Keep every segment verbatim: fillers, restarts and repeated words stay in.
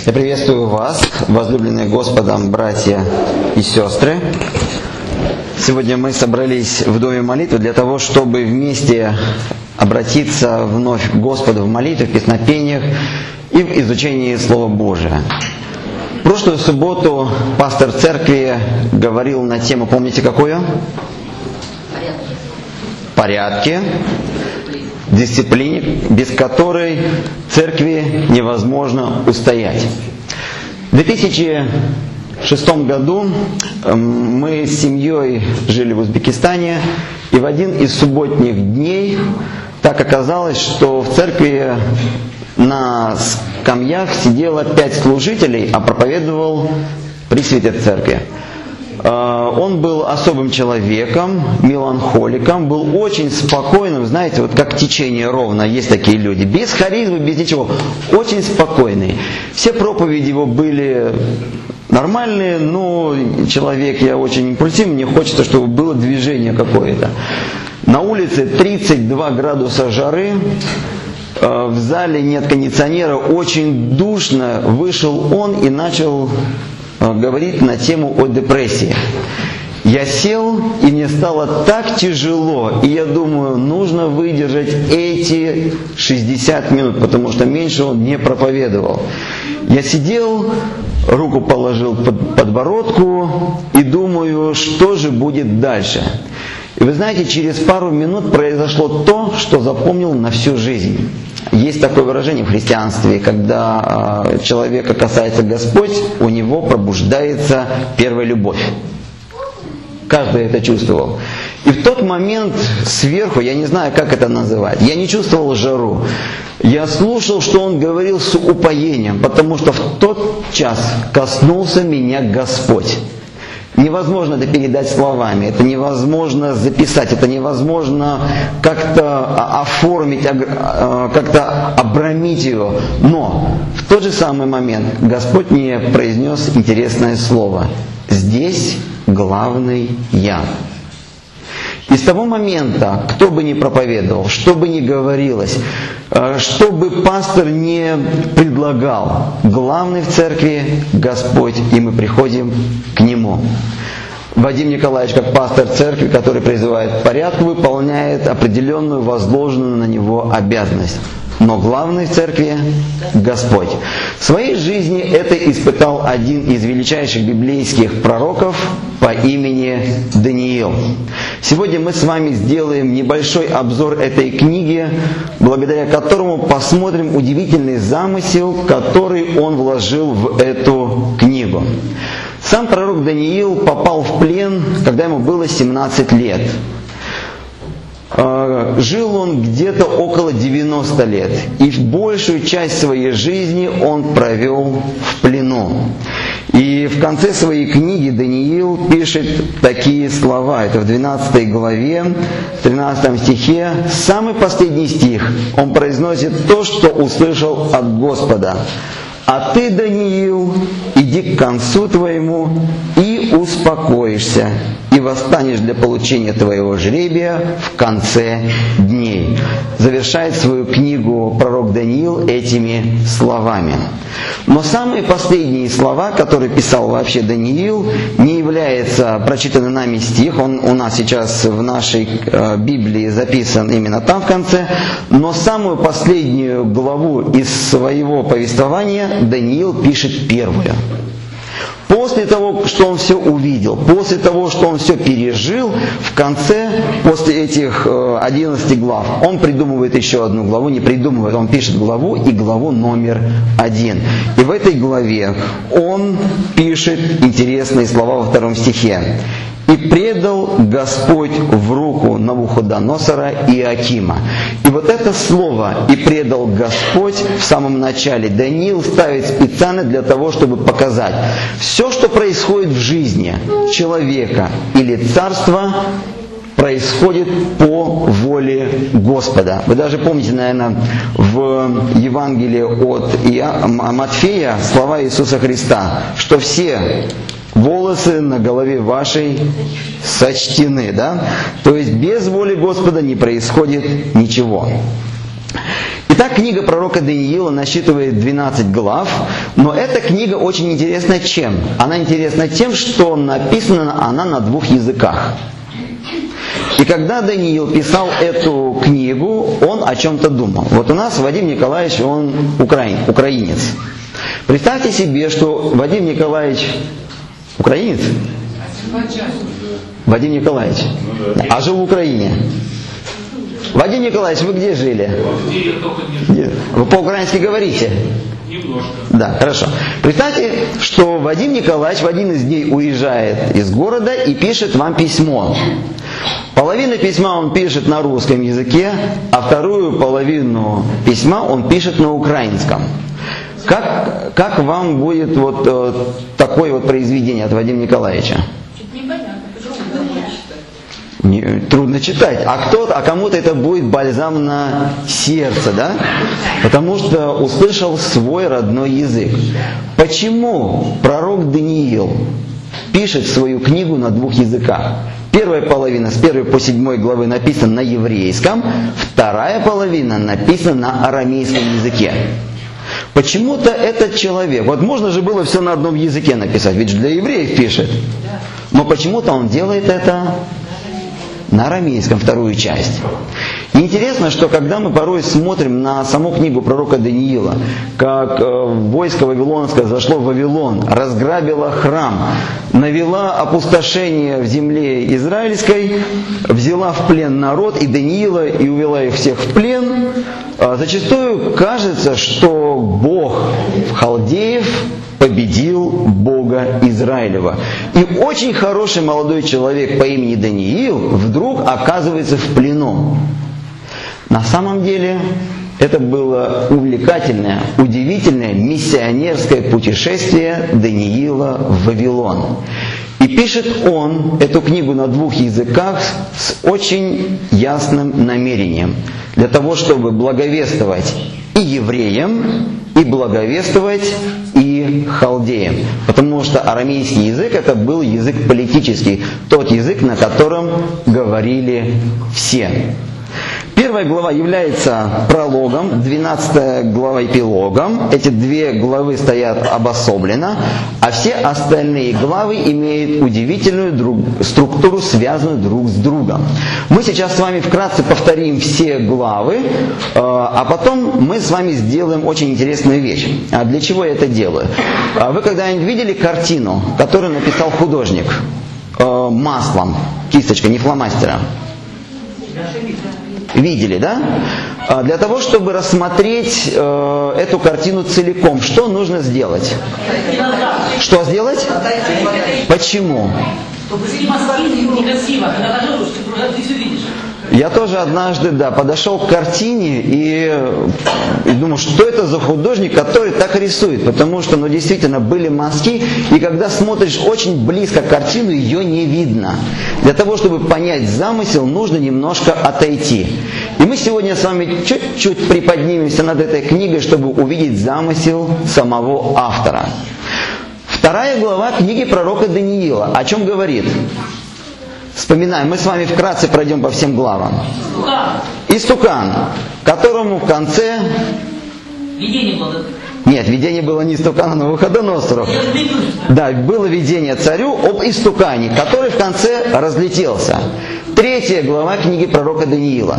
Я приветствую вас, возлюбленные Господом братья и сестры. Сегодня мы собрались в Доме молитвы для того, чтобы вместе обратиться вновь к Господу в молитве, в песнопениях и в изучении Слова Божия. В прошлую субботу пастор церкви говорил на тему, помните какую? Порядки. Дисциплине, без которой церкви невозможно устоять. В две тысячи шестом году мы с семьей жили в Узбекистане, и в один из субботних дней так оказалось, что в церкви на скамьях сидело пять служителей, а проповедовал пресвитер церкви. Он был особым человеком, меланхоликом, был очень спокойным, знаете, вот как течение ровно, есть такие люди, без харизмы, без ничего, очень спокойный. Все проповеди его были нормальные, но человек, я очень импульсивный, мне хочется, чтобы было движение какое-то. На улице тридцать два градуса жары, в зале нет кондиционера, очень душно, вышел он и начал говорит на тему о депрессии. Я сел, и мне стало так тяжело, и я думаю, нужно выдержать эти шестьдесят минут, потому что меньше он не проповедовал. Я сидел, руку положил под подбородку и думаю, что же будет дальше. И вы знаете, через пару минут произошло то, что запомнил на всю жизнь. Есть такое выражение в христианстве, когда э, человека касается Господь, у него пробуждается первая любовь. Каждый это чувствовал. И в тот момент сверху, я не знаю, как это называть, я не чувствовал жару. Я слушал, что он говорил с упоением, потому что в тот час коснулся меня Господь. Невозможно это передать словами, это невозможно записать, это невозможно как-то оформить, как-то обрамить его. Но в тот же самый момент Господь мне произнес интересное слово. Здесь главный я. И с того момента, кто бы ни проповедовал, что бы ни говорилось, что бы пастор не предлагал, главный в церкви Господь, и мы приходим к Нему. Вадим Николаевич, как пастор церкви, который призывает к порядку, выполняет определенную возложенную на него обязанность. Но главный в церкви – Господь. В своей жизни это испытал один из величайших библейских пророков по имени Даниил. Сегодня мы с вами сделаем небольшой обзор этой книги, благодаря которому посмотрим удивительный замысел, который он вложил в эту книгу. Сам пророк Даниил попал в плен, когда ему было семнадцать лет. Жил он где-то около девяноста лет, и большую часть своей жизни он провел в плену. И в конце своей книги Даниил пишет такие слова, это в двенадцатой главе, в тринадцатом стихе, самый последний стих, он произносит то, что услышал от Господа. «А ты, Даниил, иди к концу твоему и успокоишься, и восстанешь для получения твоего жребия в конце дней». Завершает свою книгу пророк Даниил этими словами. Но самые последние слова, которые писал вообще Даниил, не является прочитанный нами стих, он у нас сейчас в нашей э, Библии записан именно там в конце, но самую последнюю главу из своего повествования Даниил пишет первую. После того, что он все увидел, после того, что он все пережил, в конце, после этих одиннадцати глав, он придумывает еще одну главу, не придумывает, он пишет главу и главу номер один. И в этой главе он пишет интересные слова во втором стихе. «И предал Господь в руку Навуходоносора и Иоакима». И вот это слово «и предал Господь» в самом начале Даниил ставит специально для того, чтобы показать, все, что происходит в жизни человека или царства, происходит по воле Господа. Вы даже помните, наверное, в Евангелии от Матфея слова Иисуса Христа, что все волосы на голове вашей сочтены, да? То есть без воли Господа не происходит ничего. Итак, книга пророка Даниила насчитывает двенадцать глав, но эта книга очень интересна чем? Она интересна тем, что написана она на двух языках. И когда Даниил писал эту книгу, он о чем-то думал. Вот у нас Вадим Николаевич, он украин, украинец. Представьте себе, что Вадим Николаевич украинец? Вадим Николаевич, а жил в Украине. Вадим Николаевич, вы где жили? Где? Вы по-украински говорите? Немножко. Да, хорошо. Представьте, что Вадим Николаевич в один из дней уезжает из города и пишет вам письмо. Половину письма он пишет на русском языке, а вторую половину письма он пишет на украинском. Как, как вам будет вот э, такое вот произведение от Вадима Николаевича? Не, трудно читать. А кто-то, а кому-то это будет бальзам на сердце, да? Потому что услышал свой родной язык. Почему пророк Даниил пишет свою книгу на двух языках? Первая половина с первой по седьмой главы написана на еврейском, вторая половина написана на арамейском языке. Почему-то этот человек, вот можно же было все на одном языке написать, ведь для евреев пишет. Но почему-то он делает это на арамейском, вторую часть. И интересно, что когда мы порой смотрим на саму книгу пророка Даниила, как э, войско вавилонское зашло в Вавилон, разграбило храм, навела опустошение в земле израильской, взяла в плен народ и Даниила, и увела их всех в плен, э, зачастую кажется, что Бог халдеев победил Бога Израилева. И очень хороший молодой человек по имени Даниил вдруг оказывается в плену. На самом деле это было увлекательное, удивительное миссионерское путешествие Даниила в Вавилон. И пишет он эту книгу на двух языках с очень ясным намерением. Для того, чтобы благовествовать и евреям, и благовествовать и халдеям. Потому что арамейский язык это был язык политический, тот язык, на котором говорили все. Первая глава является прологом, двенадцатая глава эпилогом. Эти две главы стоят обособленно, а все остальные главы имеют удивительную друг, структуру, связанную друг с другом. Мы сейчас с вами вкратце повторим все главы, э, а потом мы с вами сделаем очень интересную вещь. А для чего я это делаю? Вы когда-нибудь видели картину, которую написал художник э, маслом, кисточкой, не фломастером? Видели, да? Для того, чтобы рассмотреть э, эту картину целиком, что нужно сделать? Что сделать? Почему? Я тоже однажды, да, подошел к картине и, и думал, что это за художник, который так рисует. Потому что, ну, действительно, были мазки, и когда смотришь очень близко картину, ее не видно. Для того, чтобы понять замысел, нужно немножко отойти. И мы сегодня с вами чуть-чуть приподнимемся над этой книгой, чтобы увидеть замысел самого автора. Вторая глава книги пророка Даниила. О чем говорит? Вспоминаем, мы с вами вкратце пройдем по всем главам. Истукан, которому в конце... Видение было. Нет, видение было не истукана, но Навуходоносору. Да, было видение царю об истукане, который в конце разлетелся. Третья глава книги пророка Даниила.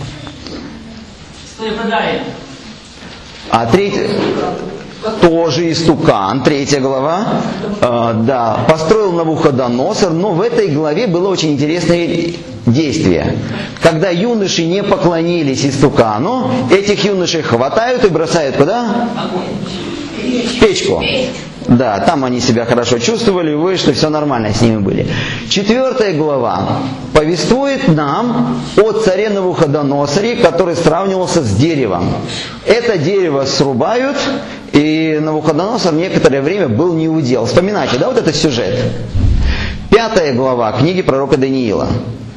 А третья... Тоже истукан, третья глава, э, да, построил Навуходоносор, но в этой главе было очень интересное действие. Когда юноши не поклонились истукану, этих юношей хватают и бросают куда? В печку. Да, там они себя хорошо чувствовали, вышли, все нормально с ними были. Четвертая глава повествует нам о царе Навуходоносоре, который сравнивался с деревом. Это дерево срубают, и Навуходоносор некоторое время был неудел. Вспоминайте, да, вот этот сюжет? Пятая глава книги пророка Даниила.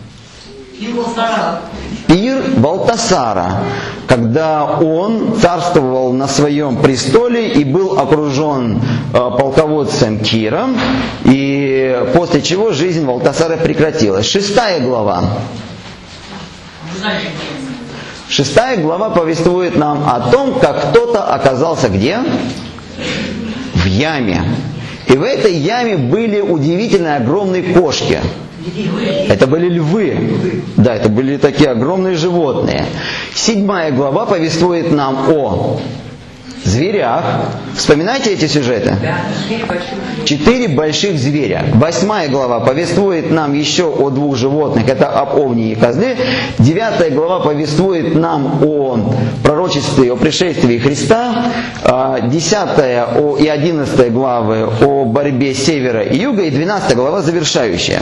Пир Валтасара, когда он царствовал на своем престоле и был окружен э, полководцем Киром, и после чего жизнь Валтасара прекратилась. Шестая глава. Шестая глава повествует нам о том, как кто-то оказался где? В яме. И в этой яме были удивительные огромные кошки. Это были львы. Да, это были такие огромные животные. Седьмая глава повествует нам о зверях. Вспоминайте эти сюжеты? Четыре больших зверя. Восьмая глава повествует нам еще о двух животных. Это об овне и козле. Девятая глава повествует нам о пророчестве, о пришествии Христа. Десятая и одиннадцатая главы о борьбе севера и юга. И двенадцатая глава завершающая.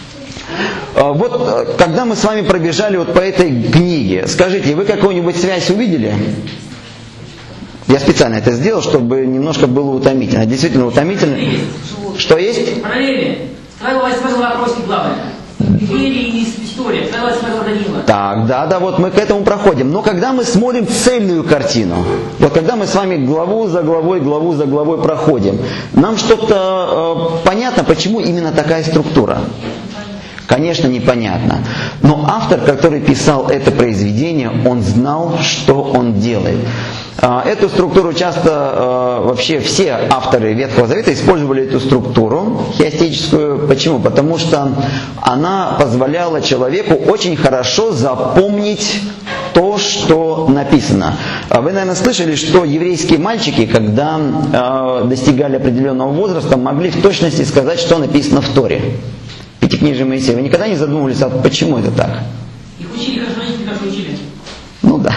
Вот когда мы с вами пробежали вот по этой книге, скажите, вы какую-нибудь связь увидели? Я специально это сделал, чтобы немножко было утомительно. Действительно утомительно. Что есть? Параллели. Вторая восьмая вопросе главное. Империя и история. Вторая восьмая Даниила. Так, да, да, вот мы к этому проходим. Но когда мы смотрим цельную картину, вот когда мы с вами главу за главой, главу за главой проходим, нам что-то э, понятно, почему именно такая структура? Конечно, непонятно. Но автор, который писал это произведение, он знал, что он делает. Эту структуру часто вообще все авторы Ветхого Завета использовали эту структуру хиастическую. Почему? Потому что она позволяла человеку очень хорошо запомнить то, что написано. Вы, наверное, слышали, что еврейские мальчики, когда достигали определенного возраста, могли в точности сказать, что написано в Торе. Пятикнижие Моисея. Вы никогда не задумывались, а почему это так? Их учили, хорошо, они хорошо учили. Ну да.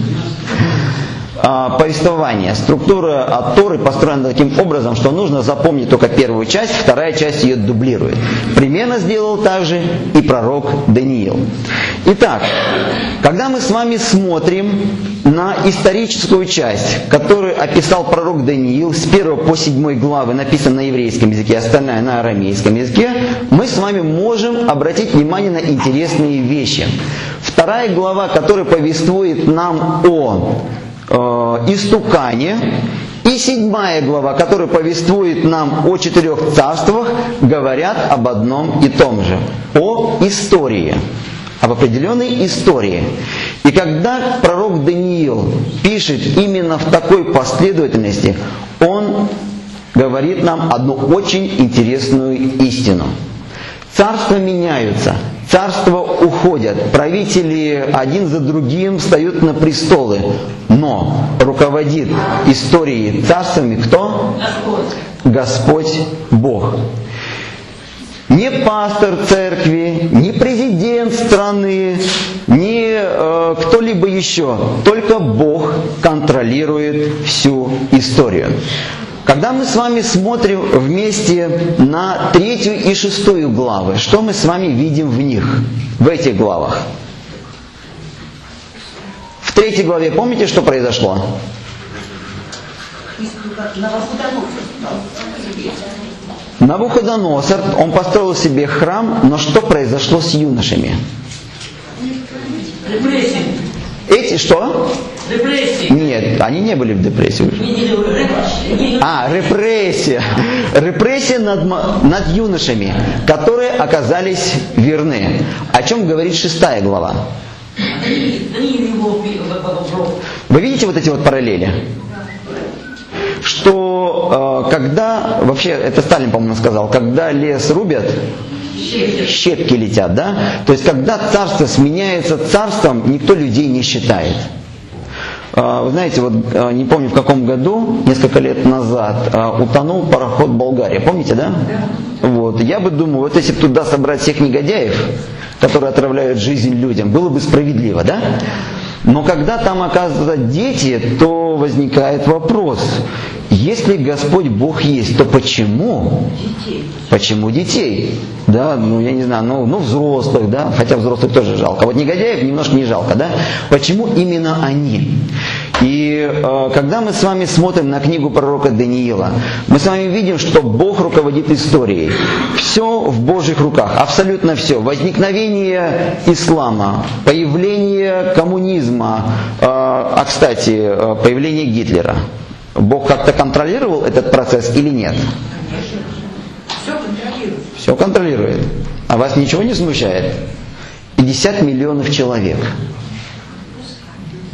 Повествование. Структура от Торы построена таким образом, что нужно запомнить только первую часть, вторая часть ее дублирует. Примерно сделал так же и пророк Даниил. Итак, когда мы с вами смотрим на историческую часть, которую описал пророк Даниил с первой по седьмой главы, написано на еврейском языке, остальное на арамейском языке, мы с вами можем обратить внимание на интересные вещи. Вторая глава, которая повествует нам о истукане, и седьмая глава, которая повествует нам о четырех царствах, говорят об одном и том же, о истории, об определенной истории. И когда пророк Даниил пишет именно в такой последовательности, он говорит нам одну очень интересную истину. Царства меняются, царства уходят, правители один за другим встают на престолы. Но руководит историей царствами кто? Господь. Господь Бог. Не пастор церкви, не президент страны, не э, кто-либо еще. Только Бог контролирует всю историю. Когда мы с вами смотрим вместе на третью и шестую главы, что мы с вами видим в них, в этих главах? В третьей главе помните, что произошло? Навуходоносор, он построил себе храм, но что произошло с юношами? Репрессии. Эти что? Репрессии. Нет, они не были в депрессии уже. А, репрессия. Репрессия над, над юношами, которые оказались верны. О чем говорит шестая глава? Вы видите вот эти вот параллели? Что э, когда, вообще это Сталин, по-моему, сказал, когда лес рубят, щепки летят, да? То есть когда царство сменяется царством, никто людей не считает. Э, вы знаете, вот э, не помню в каком году, несколько лет назад, э, утонул пароход «Болгария». Помните, да? Вот. Я бы думал, вот если бы туда собрать всех негодяев, которые отравляют жизнь людям, было бы справедливо, да? Но когда там оказываются дети, то возникает вопрос. Если Господь Бог есть, то почему? Детей. Почему детей? Да, ну я не знаю, ну, ну взрослых, да, хотя взрослых тоже жалко. Вот негодяев немножко не жалко, да? Почему именно они? И э, когда мы с вами смотрим на книгу пророка Даниила, мы с вами видим, что Бог руководит историей. Все в Божьих руках, абсолютно все. Возникновение ислама, появление коммунизма, э, а кстати, э, появление Гитлера. Бог как-то контролировал этот процесс или нет? Конечно. Все контролирует. Все контролирует. А вас ничего не смущает? пятьдесят миллионов человек.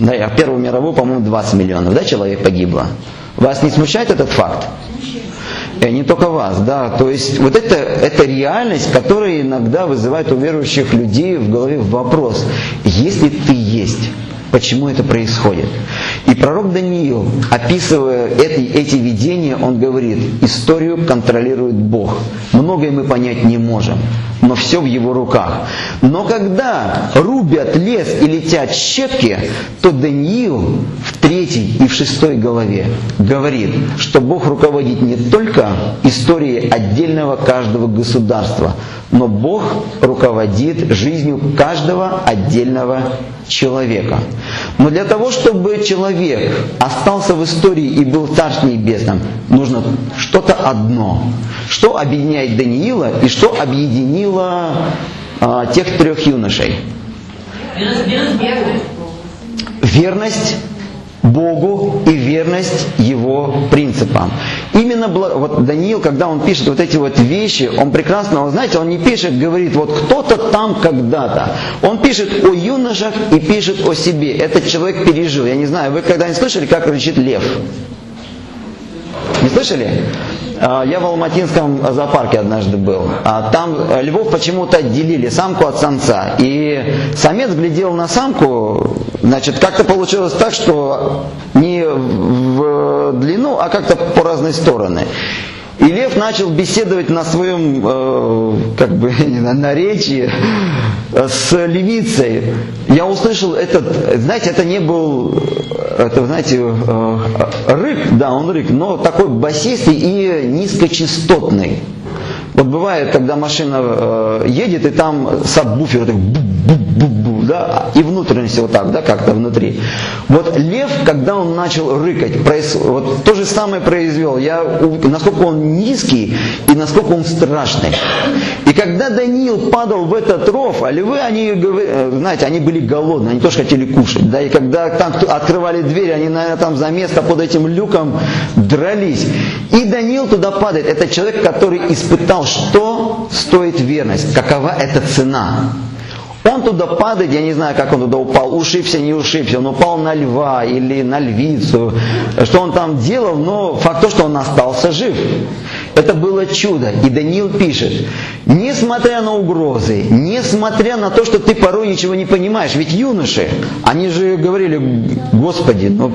Да, а в Первую мировую, по-моему, двадцать миллионов, да, человек погибло. Вас не смущает этот факт? И не только вас, да. То есть вот это, это реальность, которая иногда вызывает у верующих людей в голове вопрос: если ты есть, почему это происходит? И пророк Даниил, описывая эти, эти видения, он говорит: историю контролирует Бог. Многое мы понять не можем, но все в его руках. Но когда рубят лес и летят щепки, то Даниил в третьей и в шестой главе говорит, что Бог руководит не только историей отдельного каждого государства, но Бог руководит жизнью каждого отдельного человека. Но для того, чтобы человек остался в истории и был в Царстве Небесном, нужно что-то одно. Что объединяет Даниила и что объединило а, тех трех юношей? Верность Богу и верность Его принципам. Именно вот Даниил, когда он пишет вот эти вот вещи, он прекрасно, вы знаете, он не пишет, говорит, вот кто-то там когда-то. Он пишет о юношах и пишет о себе. Этот человек пережил. Я не знаю, вы когда-нибудь слышали, как рычит лев? Не слышали? Я в Алматинском зоопарке однажды был. Там львов почему-то отделили, самку от самца. И самец глядел на самку, значит, как-то получилось так, что не в длину, а как-то по разные стороны. И лев начал беседовать на своем, э, как бы, наречии с левицей. Я услышал этот, знаете, это не был, это, знаете, э, рык, да, он рык, но такой басистый и низкочастотный. Вот бывает, когда машина э, едет, и там сабвуфер, так, бу-бу-бу-бу, да, и внутренности вот так, да, как-то внутри. Вот лев, когда он начал рыкать, произ... вот то же самое произвел. Я, насколько он низкий и насколько он страшный. И когда Даниил падал в этот ров, а львы, они, знаете, они были голодные, они тоже хотели кушать. Да, и когда там открывали дверь, они, наверное, там за место под этим люком дрались. И Даниил туда падает. Это человек, который испытал, что стоит верность, какова эта цена. Он туда падает, я не знаю, как он туда упал, ушибся, не ушибся, он упал на льва или на львицу, что он там делал, но факт то, что он остался жив. Это было чудо. И Даниил пишет, несмотря на угрозы, несмотря на то, что ты порой ничего не понимаешь, ведь юноши, они же говорили, Господи, ну...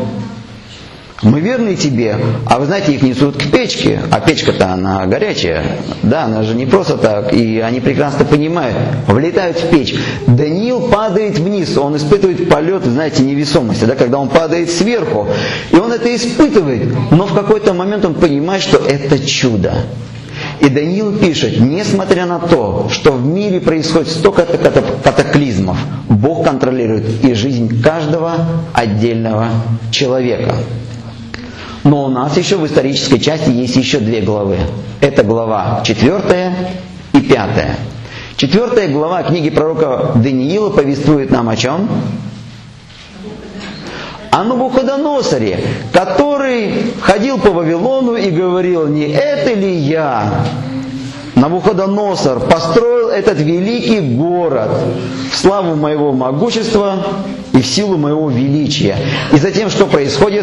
мы верны тебе, а вы знаете, их несут к печке, а печка-то она горячая, да, она же не просто так, и они прекрасно понимают, влетают в печь. Даниил падает вниз, он испытывает полет, знаете, невесомости, да, когда он падает сверху, и он это испытывает, но в какой-то момент он понимает, что это чудо. И Даниил пишет, несмотря на то, что в мире происходит столько катаклизмов, Бог контролирует и жизнь каждого отдельного человека. Но у нас еще в исторической части есть еще две главы. Это глава четвертая и пятая. Четвертая глава книги пророка Даниила повествует нам о чем? О Навуходоносоре, который ходил по Вавилону и говорил, не это ли я, Навуходоносор, построил этот великий город в славу моего могущества и в силу моего величия. И затем что происходит?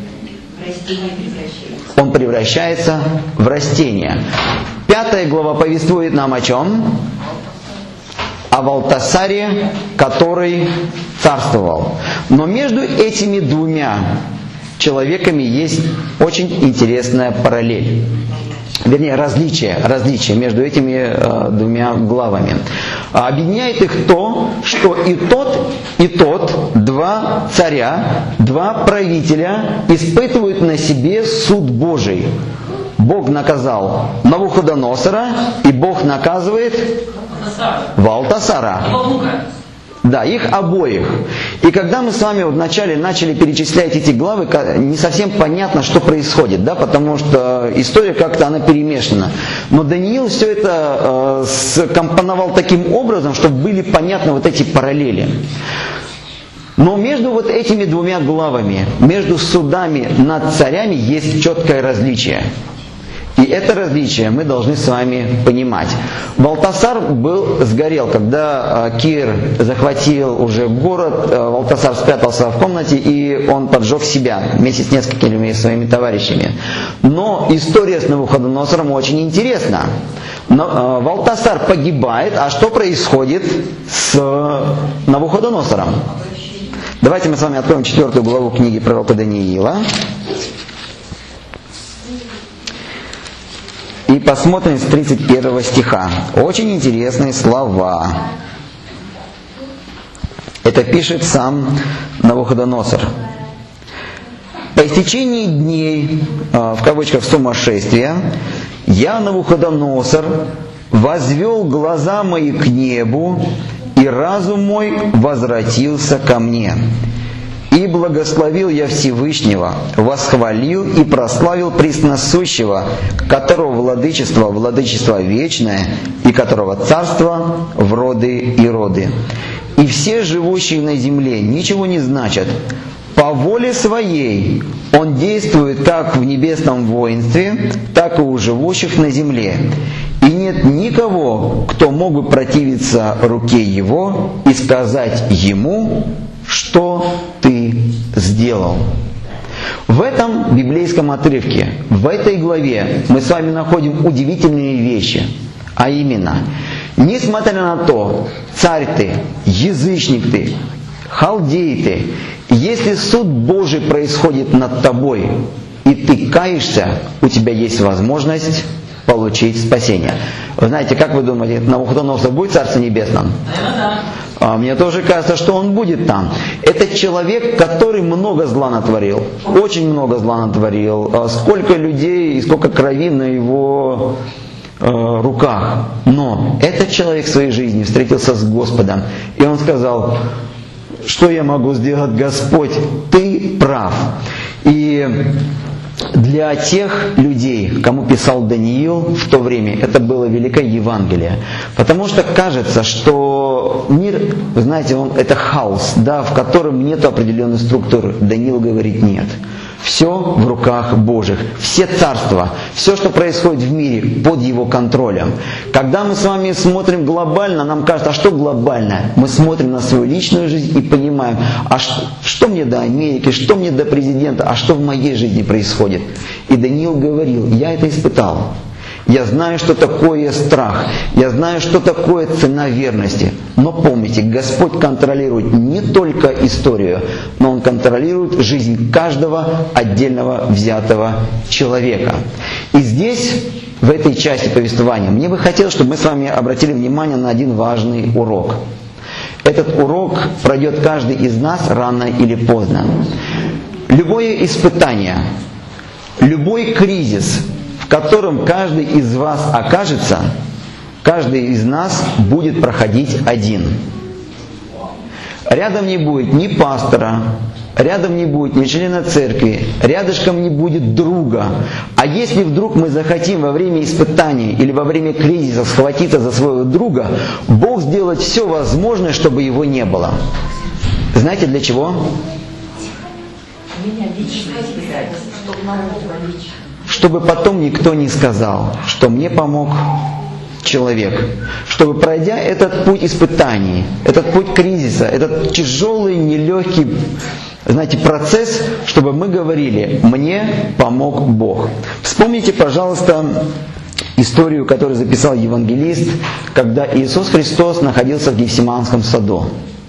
Он превращается в растение. Пятая глава повествует нам о чем? О Валтасаре, который царствовал. Но между этими двумя человеками есть очень интересная параллель. Вернее, различие, различие между этими э, двумя главами. Объединяет их то, что и тот, и тот, два царя, два правителя испытывают на себе суд Божий. Бог наказал Навуходоносора, и Бог наказывает Валтасара. Да, их обоих. И когда мы с вами вначале начали перечислять эти главы, не совсем понятно, что происходит, да, потому что история как-то она перемешана. Но Даниил все это э, скомпоновал таким образом, чтобы были понятны вот эти параллели. Но между вот этими двумя главами, между судами над царями есть четкое различие. И И это различие мы должны с вами понимать. Валтасар был, сгорел, когда Кир захватил уже город, Валтасар спрятался в комнате, и он поджег себя вместе с несколькими своими товарищами. Но история с Навуходоносором очень интересна. Но, э, Валтасар погибает, а что происходит с Навуходоносором? Давайте мы с вами откроем четвертую главу книги пророка Даниила. И посмотрим с тридцать первого стиха. Очень интересные слова. Это пишет сам Навуходоносор. «По истечении дней, в кавычках, сумасшествия, я, Навуходоносор, возвел глаза мои к небу, и разум мой возвратился ко мне. И благословил я Всевышнего, восхвалил и прославил Пресносущего, которого владычество, владычество вечное, и которого царство в роды и роды. И все живущие на земле ничего не значат. По воле своей он действует как в небесном воинстве, так и у живущих на земле. И нет никого, кто мог бы противиться руке его и сказать ему, что ты сделал». В этом библейском отрывке, в этой главе мы с вами находим удивительные вещи. А именно, несмотря на то, царь ты, язычник ты, халдей ты, если суд Божий происходит над тобой, и ты каешься, у тебя есть возможность получить спасение. Вы знаете, как вы думаете, Навуходоносор будет в Царстве Небесном? А мне тоже кажется, что он будет там. Это человек, который много зла натворил. Очень много зла натворил. Сколько людей и сколько крови на его э, руках. Но этот человек в своей жизни встретился с Господом. И он сказал: что я могу сделать, Господь? Ты прав. И для тех людей, кому писал Даниил в то время, это было великое Евангелие. Потому что кажется, что мир, вы знаете, он, это хаос, да, в котором нет определенной структуры. Даниил говорит: нет. Все в руках Божьих. Все царства, все, что происходит в мире, под его контролем. Когда мы с вами смотрим глобально, нам кажется, а что глобально? Мы смотрим на свою личную жизнь и понимаем, а что, что мне до Америки, что мне до президента, а что в моей жизни происходит? И Даниил говорил: я это испытал. Я знаю, что такое страх. Я знаю, что такое цена верности. Но помните, Господь контролирует не только историю, но Он контролирует жизнь каждого отдельного взятого человека. И здесь, в этой части повествования, мне бы хотелось, чтобы мы с вами обратили внимание на один важный урок. Этот урок пройдет каждый из нас рано или поздно. Любое испытание, любой кризис, в котором каждый из вас окажется, каждый из нас будет проходить один. Рядом не будет ни пастора, рядом не будет ни члена церкви, рядышком не будет друга. А если вдруг мы захотим во время испытаний или во время кризиса схватиться за своего друга, Бог сделает все возможное, чтобы его не было. Знаете для чего? Чтобы потом никто не сказал, что мне помог человек. Чтобы, пройдя этот путь испытаний, этот путь кризиса, этот тяжелый, нелегкий, знаете, процесс, чтобы мы говорили: мне помог Бог. Вспомните, пожалуйста, историю, которую записал евангелист, когда Иисус Христос находился в Гефсиманском саду.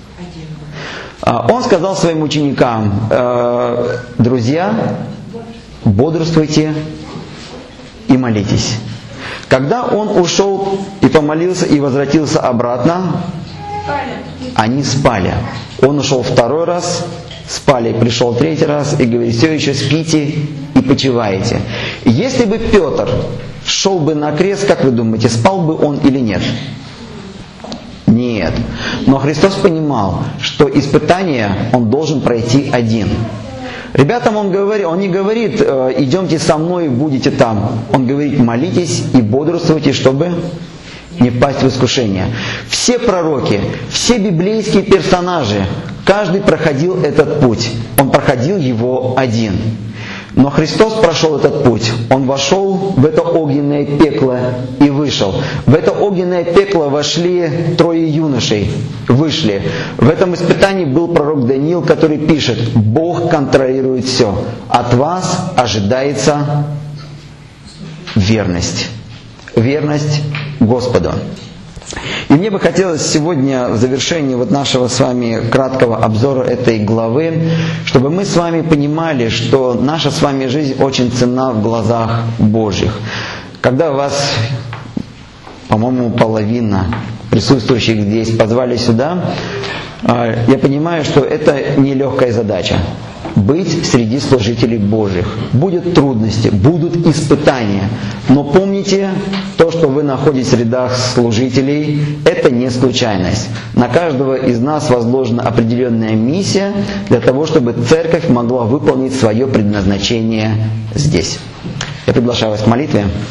Он сказал своим ученикам: друзья, бодрствуйте и молитесь. Когда он ушел и помолился и возвратился обратно, они спали. Он ушел второй раз, спали, пришел третий раз и говорит: все еще спите и почиваете. Если бы Петр шел бы на крест, как вы думаете, спал бы он или нет? Нет. Но Христос понимал, что испытание он должен пройти один. Ребятам он говорит, он не говорит: идемте со мной, будете там. Он говорит: молитесь и бодрствуйте, чтобы не впасть в искушение. Все пророки, все библейские персонажи, каждый проходил этот путь. Он проходил его один. Но Христос прошел этот путь. Он вошел в это огненное пекло и вышел. В это огненное пекло вошли трое юношей, вышли. В этом испытании был пророк Даниил, который пишет: «Бог контролирует все. От вас ожидается верность». Верность Господу. И мне бы хотелось сегодня в завершении вот нашего с вами краткого обзора этой главы, чтобы мы с вами понимали, что наша с вами жизнь очень ценна в глазах Божьих. Когда вас, по-моему, половина присутствующих здесь позвали сюда, я понимаю, что это нелегкая задача. Быть среди служителей Божьих. Будут трудности, будут испытания. Но помните, то, что вы находитесь в рядах служителей, это не случайность. На каждого из нас возложена определенная миссия для того, чтобы церковь могла выполнить свое предназначение здесь. Я приглашаю вас к молитве.